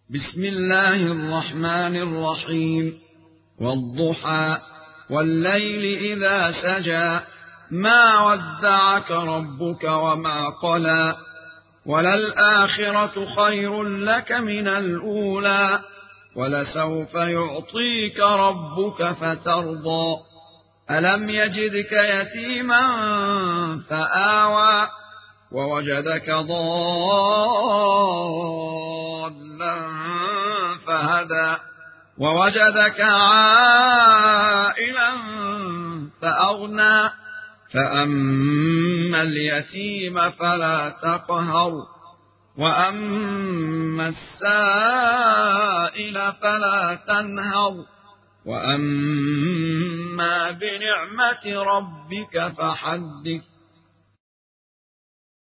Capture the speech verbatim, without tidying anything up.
بسم الله الرحمن الرحيم. والضحى والليل إذا سجى ما ودعك ربك وما قلى وللآخرة خير لك من الأولى ولسوف يعطيك ربك فترضى ألم يجدك يتيما فآوى ووجدك ضالا فهدى ووجدك عائلا فأغنى فأما اليتيم فلا تقهر وأما السائل فلا تنهر وأما بنعمة ربك فحدث